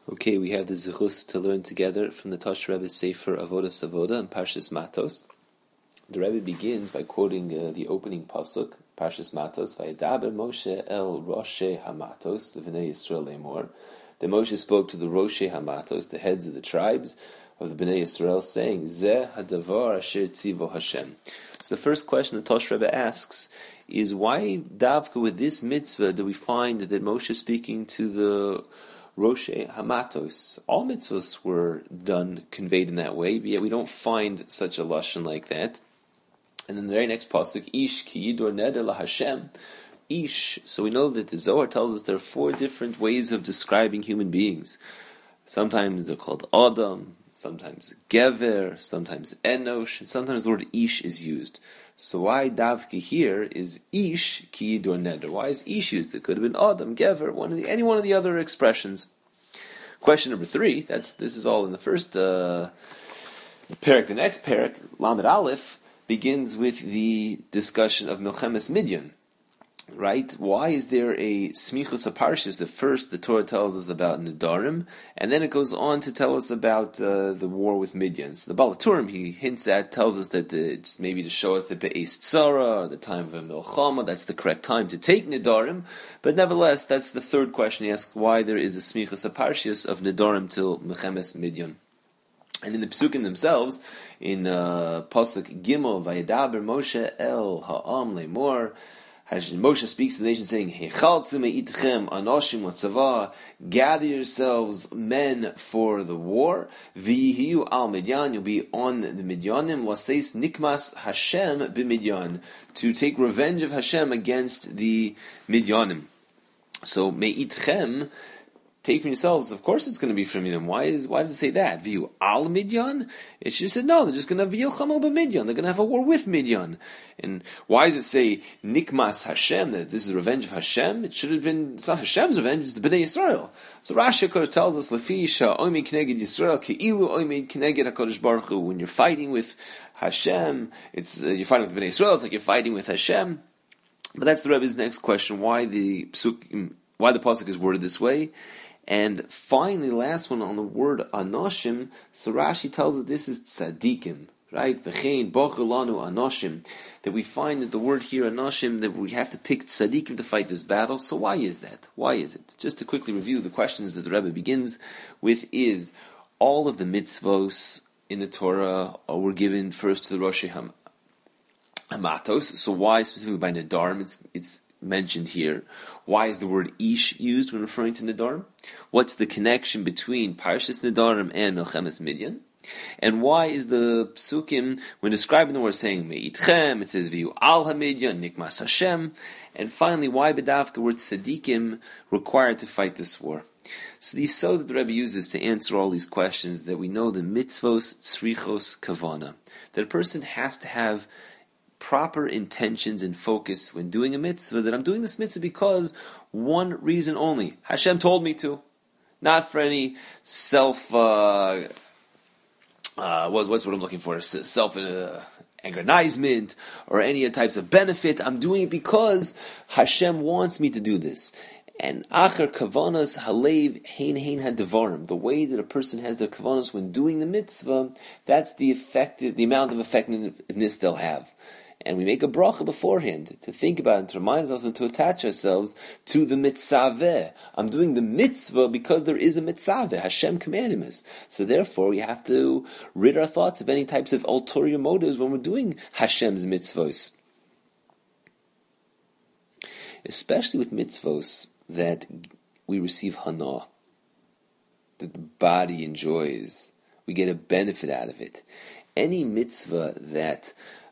Okay, we have the zichus to learn together from the Tosh Rebbe's Sefer Avodas Avoda and Parshas Matos. The Rebbe begins by quoting the opening pasuk, Parshas Matos, "Vayedaber Moshe el Roshe Hamatos, the Bnei Yisrael Lemor." That Moshe spoke to the Roshe Hamatos, the heads of the tribes of the Bnei Yisrael, saying, "Zeh hadavar asher tzivo Hashem." So the first question the Tosh Rebbe asks is, why davka with this mitzvah do we find that Moshe is speaking to the Roshe Hamatos? All mitzvahs were done, conveyed in that way, but yet we don't find such a lashon like that. And then the very next pasuk, Ish ki yidor neder la Hashem. Ish. So we know that the Zohar tells us there are 4 different ways of describing human beings. Sometimes they're called Adam, sometimes Gever, sometimes Enosh, and sometimes the word Ish is used. So why Davki here is Ish ki yidor neder? Why is Ish used? It could have been Adam, Gever, any one of the other expressions. Question number 3, this is all in the first parak. The next parak, Lamed Aleph, begins with the discussion of Milchemes Midyan. Right? Why is there a smichus aparshus? At first, the Torah tells us about Nedarim, and then it goes on to tell us about the war with Midyan. So the Baal HaTurim, he hints at, tells us that it's maybe to show us the Be'ez Tzara, or the time of a Milchama, that's the correct time to take Nedarim. But nevertheless, that's the third question he asks, why there is a smichus aparshus of Nedarim till Milchemes Midyan. And in the Pesukim themselves, in Pasuk Gimel, Vayedaber Moshe el Ha'am Lemor, Moshe speaks to the nation saying, Hechaltzu me'itchem anoshim latzavah, gather yourselves men for the war, v'yihiyu al Midyan, you'll be on the Midyanim, laseis nikmas Hashem b'Midyan, to take revenge of Hashem against the Midyanim. So me'itchem, take from yourselves, of course it's going to be from Midyan. Why does it say that? V'yu al Midyan? It should say no, they're just going to have Yilchama b'Midyan. They're going to have a war with Midyan. And why does it say Nikmas Hashem, that this is revenge of Hashem? It should have been, it's not Hashem's revenge, it's the Bnei Yisrael. So Rashi of course tells us, Lefi sha'oimid k'neged Yisrael ke'ilu oimid k'neged HaKadosh Baruch Hu. When you're fighting with Hashem, it's you're fighting with the Bnei Yisrael, it's like you're fighting with Hashem. But that's the Rebbe's next question, why the pasuk is worded this way. And finally, last one on the word Anoshim, so Rashi tells us this is tzaddikim, right? V'chein bocher lanu Anoshim, that we find that the word here Anoshim, that we have to pick tzaddikim to fight this battle. So why is that? Why is it? Just to quickly review the questions that the Rebbe begins with is, all of the mitzvos in the Torah were given first to the Rosh Hamatos. So why specifically by Nedarim? It's mentioned here. Why is the word Ish used when referring to Nedarim? What's the connection between Parshas Nedarim and Milchemes Midyan? And why is the Psukim, when describing the word, saying Me'itchem, it says V'yu al HaMidyan, Nikmas Hashem? And finally, why B'davka were tzaddikim required to fight this war? So the yisod that the Rebbe uses to answer all these questions, that we know the mitzvos tzrichos kavana, that a person has to have proper intentions and focus when doing a mitzvah, that I'm doing this mitzvah because one reason only. Hashem told me to. Not for any self, what's what I'm looking for? Self-aggrandizement or any types of benefit. I'm doing it because Hashem wants me to do this. And acher kavanas halev hein hadvarim. The way that a person has their kavanas when doing the mitzvah, that's the amount of effectiveness they'll have. And we make a bracha beforehand to think about it, to remind ourselves and to attach ourselves to the mitzvah. I'm doing the mitzvah because there is a mitzvah. Hashem commanded us. So therefore we have to rid our thoughts of any types of ulterior motives when we're doing Hashem's mitzvahs. Especially with mitzvahs that we receive hana, that the body enjoys. We get a benefit out of it. Any mitzvah that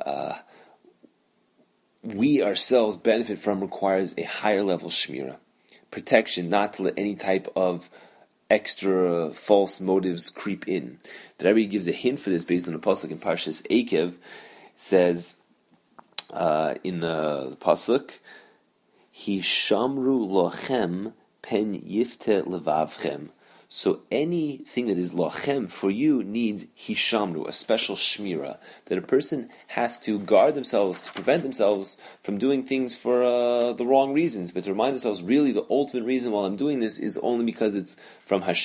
we ourselves benefit from requires a higher level shmira, protection, not to let any type of extra false motives creep in. The Rebbe gives a hint for this based on the pasuk in Parshas Eikev. It says in the pasuk, Hishamru lochem pen yifte levavchem. So anything that is lochem for you needs hishamru, a special shmira, that a person has to guard themselves, to prevent themselves from doing things for the wrong reasons, but to remind themselves really the ultimate reason why I'm doing this is only because it's from Hashem.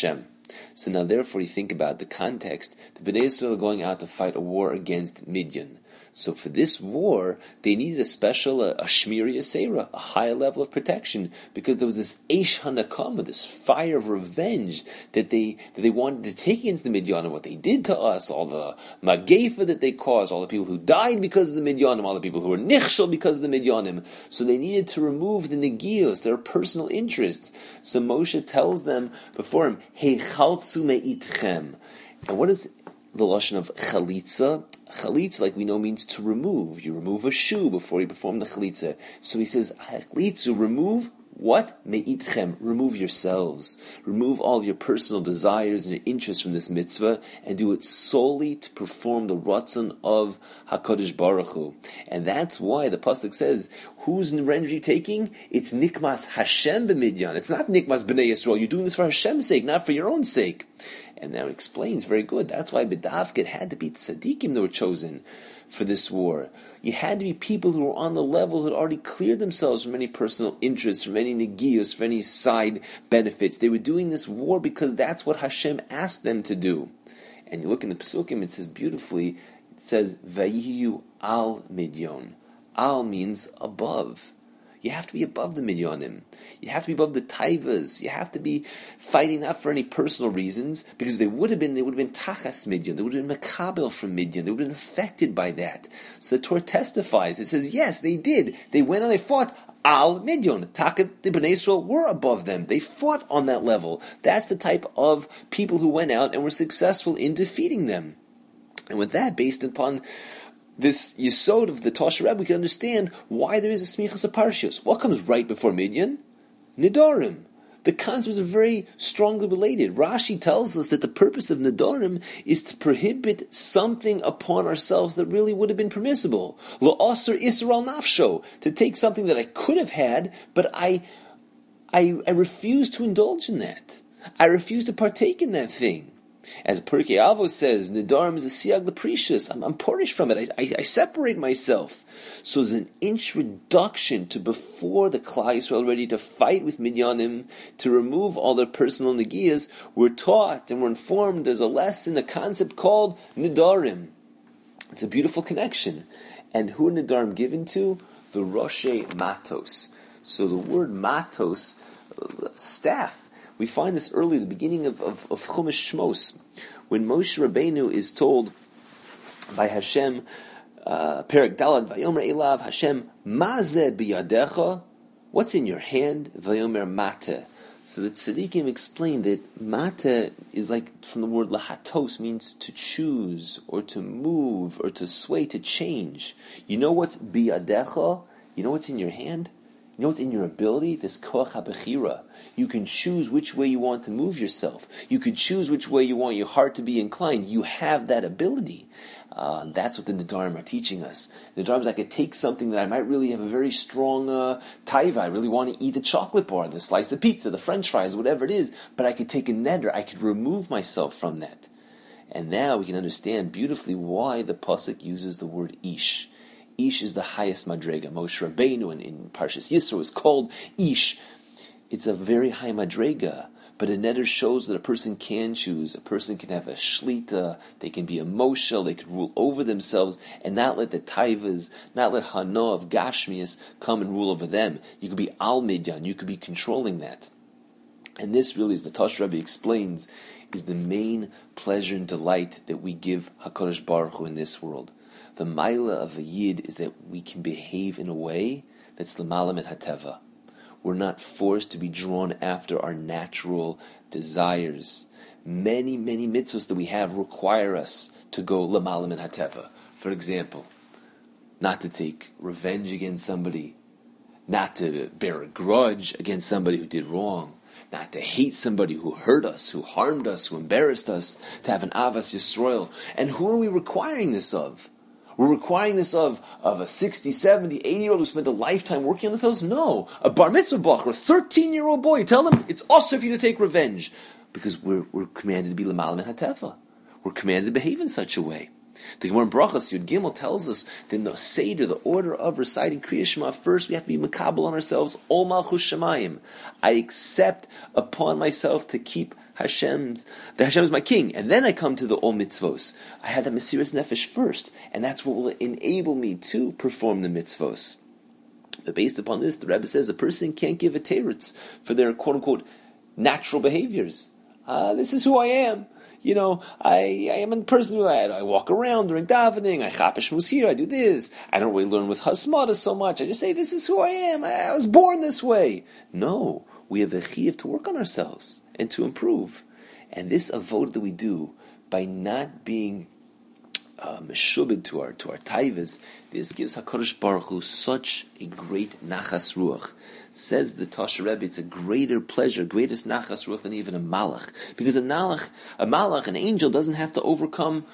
So now, therefore, you think about the context. The Bnei Yisrael are going out to fight a war against Midian. So for this war, they needed a special, a Shmiri Yisera, a higher level of protection, because there was this Eish HaNakama, this fire of revenge that they wanted to take against the Midyanim, what they did to us, all the Magefa that they caused, all the people who died because of the Midyanim, all the people who were Nichshel because of the Midyanim. So they needed to remove the Negios, their personal interests. So Moshe tells them before him, Heichaltzu me'itchem. And what is the lashon of chalitza? Chalitza, like we know, means to remove. You remove a shoe before you perform the chalitza. So he says, chalitzu, remove what? Me'itchem, remove yourselves. Remove all your personal desires and interests from this mitzvah, and do it solely to perform the ratzon of HaKadosh Baruch Hu. And that's why the pasuk says, whose revenge are you taking? It's Nikmas Hashem b'Midyan. It's not Nikmas b'nei Yisrael. You're doing this for Hashem's sake, not for your own sake. And now it explains very good. That's why B'davka had to be tzaddikim that were chosen for this war. You had to be people who were on the level who had already cleared themselves from any personal interests, from any negios, from any side benefits. They were doing this war because that's what Hashem asked them to do. And you look in the Pesukim, it says beautifully, it says, Vayiyu al Midyon. Al means above. You have to be above the Midyanim. You have to be above the Taivas. You have to be fighting not for any personal reasons, because they would have been Tachas Midyan. They would have been Makabel from Midyan. They would have been affected by that. So the Torah testifies. It says, yes, they did. They went and they fought Al Midyan. The Bnei Yisrael were above them. They fought on that level. That's the type of people who went out and were successful in defeating them. And with that, based upon this yesod of the Tosh Rebbe, we can understand why there is a smichas of parshiyos. What comes right before Midyan? Nidarim. The concepts are very strongly related. Rashi tells us that the purpose of Nidarim is to prohibit something upon ourselves that really would have been permissible. La'asr Isral nafsho, to take something that I could have had, but I refuse to indulge in that. I refuse to partake in that thing. As Pirkei Avos says, Nidarim is a siag leprecious. I'm purish from it. I separate myself. So as an introduction to before the Klal Yisrael ready to fight with Midyanim, to remove all their personal negiyas, we're taught and we're informed there's a lesson, a concept called Nidarim. It's a beautiful connection. And who are Nidarim given to? The Roshei Matos. So the word Matos, staff, we find this early, the beginning of Chumash Shmos, when Moshe Rabbeinu is told by Hashem, Perek Dalad, Vayomer Elav, Hashem, Mazeh biyadecha, what's in your hand? Vayomer Mateh. So the tzaddikim explain that Mateh is like from the word lahatos, means to choose, or to move, or to sway, to change. You know what's biyadecha? You know what's in your hand? You know what's in your ability? This koach habechira. You can choose which way you want to move yourself. You can choose which way you want your heart to be inclined. You have that ability. That's what the Nidarim are teaching us. The Nidarim is I could take something that I might really have a very strong taiva. I really want to eat the chocolate bar, the slice of pizza, the french fries, whatever it is. But I could take a neder. I could remove myself from that. And now we can understand beautifully why the pasuk uses the word ish. Ish is the highest madrega. Moshe Rabbeinu in Parshas Yisro is called Ish. It's a very high madrega, but a neder shows that a person can choose. A person can have a shlita, they can be emotional, they can rule over themselves, and not let the taivas, not let hana of gashmias come and rule over them. You could be al midyan, you could be controlling that. And this really, as the Tosh Rebbe explains, is the main pleasure and delight that we give HaKadosh Baruch Hu in this world. The maila of a yid is that we can behave in a way that's l'malam and hateva. We're not forced to be drawn after our natural desires. Many, many mitzvahs that we have require us to go l'malam and hateva. For example, not to take revenge against somebody, not to bear a grudge against somebody who did wrong, not to hate somebody who hurt us, who harmed us, who embarrassed us, to have an avas Yisrael. And who are we requiring this of? We're requiring this of a 60, 70, 80-year-old who spent a lifetime working on themselves? No. A bar mitzvah bacher, a 13-year-old boy, tell them it's also for you to take revenge. Because we're commanded to be l'malam and hateva. We're commanded to behave in such a way. The Gemara in Brachos Yud Gimel tells us that in the Seder, the order of reciting Kriya Shema, first we have to be makabel on ourselves, Ol Malchus Shemayim. I accept upon myself to keep Hashem is my king, and then I come to the Ol Mitzvos. I have the Mesiras Nefesh first, and that's what will enable me to perform the mitzvos. But based upon this, the Rebbe says a person can't give a teretz for their quote-unquote natural behaviors. This is who I am. I am a person who I walk around during davening, I chapesh mus here, I do this. I don't really learn with hasmada so much. I just say, this is who I am. I was born this way. No, we have a chiyuv to work on ourselves and to improve. And this avodah that we do by not being meshubed to our taivas, this gives HaKadosh Baruch Hu such a great nachas ruach. Says the Tosha Rebbe, it's a greater pleasure, greatest nachas ruach than even a malach. Because a malach, an angel, doesn't have to overcome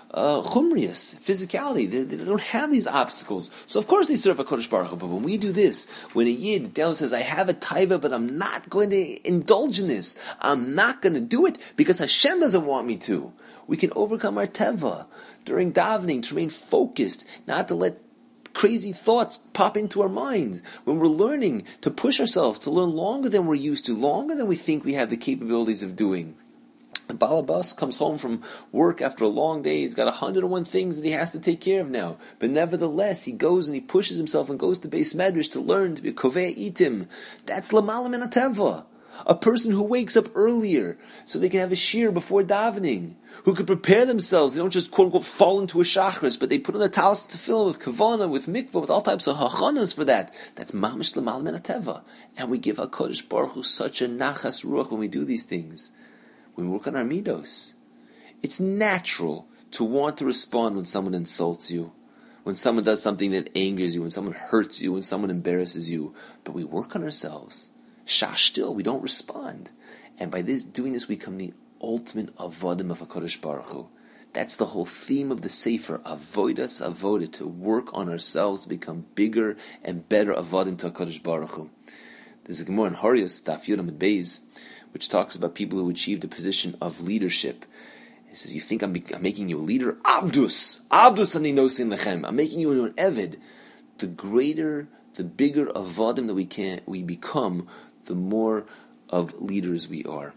chumrius, physicality. They don't have these obstacles. So of course they serve HaKadosh Baruch Hu. But when we do this, when a yid says, I have a taiva, but I'm not going to indulge in this. I'm not going to do it because Hashem doesn't want me to. We can overcome our teva during davening, to remain focused, not to let crazy thoughts pop into our minds. When we're learning to push ourselves, to learn longer than we're used to, longer than we think we have the capabilities of doing. The Balabas comes home from work after a long day. He's got 101 things that he has to take care of now. But nevertheless, he goes and he pushes himself and goes to Beis Medrash to learn to be a kovei itim. That's l'malam min hateva. A person who wakes up earlier so they can have a shir before davening, who could prepare themselves. They don't just quote-unquote fall into a shachris, but they put on the talis to fill with kavana, with mikvah, with all types of hachanas for that. That's mamish l'malam min hateva. And we give HaKadosh Baruch Hu such a nachas ruach when we do these things. When we work on our midos. It's natural to want to respond when someone insults you, when someone does something that angers you, when someone hurts you, when someone embarrasses you. But we work on ourselves. Shah still, we don't respond. And by doing this, we become the ultimate avodim of HaKadosh Baruch Hu. That's the whole theme of the Sefer, avodas avodah, to work on ourselves, to become bigger and better avodim to HaKadosh Baruch Hu. There's a Gemara in Harios, Daf Yud Amud Beis, which talks about people who achieved a position of leadership. He says, you think I'm making you a leader? Abdus ani nosin lechem. I'm making you an eved. The greater, the bigger avodim that we become, the more of leaders we are.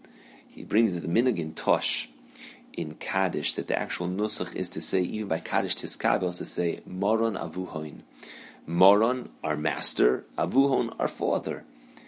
He brings the minhag in Tosh, in Kaddish, that the actual nusach is to say, even by Kaddish Tiskabel, is to say, Moron Avuhoin. Moron, our master, Avuhon, our father.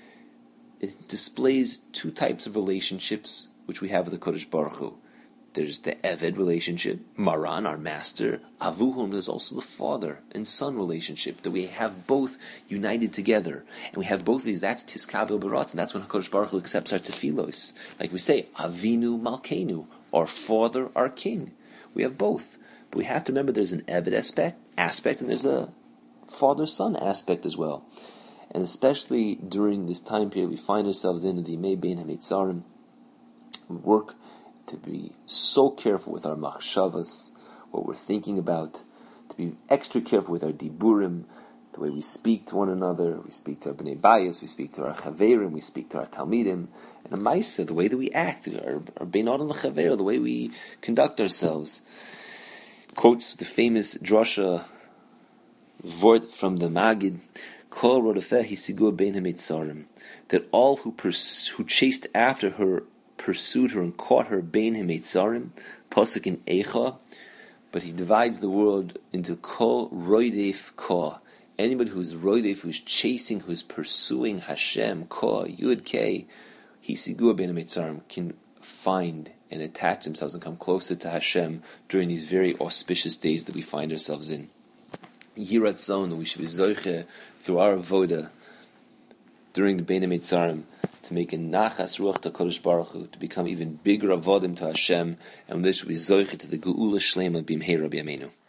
It displays two types of relationships which we have with the Kodesh Baruch Hu. There's the Eved relationship, Maran, our master. Avuhum, there's also the father and son relationship, that we have both united together. And we have both of these, that's Tiskabel Barat, and that's when HaKadosh Baruch Hu accepts our tefillos. Like we say, Avinu Malkeinu, our father, our king. We have both. But we have to remember there's an Eved aspect and there's a father-son aspect as well. And especially during this time period we find ourselves in the Yimei Bein HaMetzarim, we work to be so careful with our machshavas, what we're thinking about, to be extra careful with our diburim, the way we speak to one another. We speak to our bnei bayis, we speak to our chaverim, we speak to our talmidim, and a ma'aseh, the way that we act, our beinot and chaver, the way we conduct ourselves. Quotes the famous drasha vort from the Magid, Kol rodafeh hisigur bein hamitzarim, that all who chased after her pursued her and caught her bein hamitzarim, pasuk in Eicha, but he divides the world into Kol roidef Ka. Anybody who's roidef, who's chasing, who's pursuing Hashem, Ka, Yud K, hisigur bein hamitzarim, can find and attach themselves and come closer to Hashem during these very auspicious days that we find ourselves in. Yirat Zon, that we should be zoiche through our avoda during the Bein HaMetzarim to make a nachas ruach to Kodesh Baruch Hu, to become even bigger avodim to Hashem, and this should be zoiche to the Geula Shlema b'mheira b'yameinu.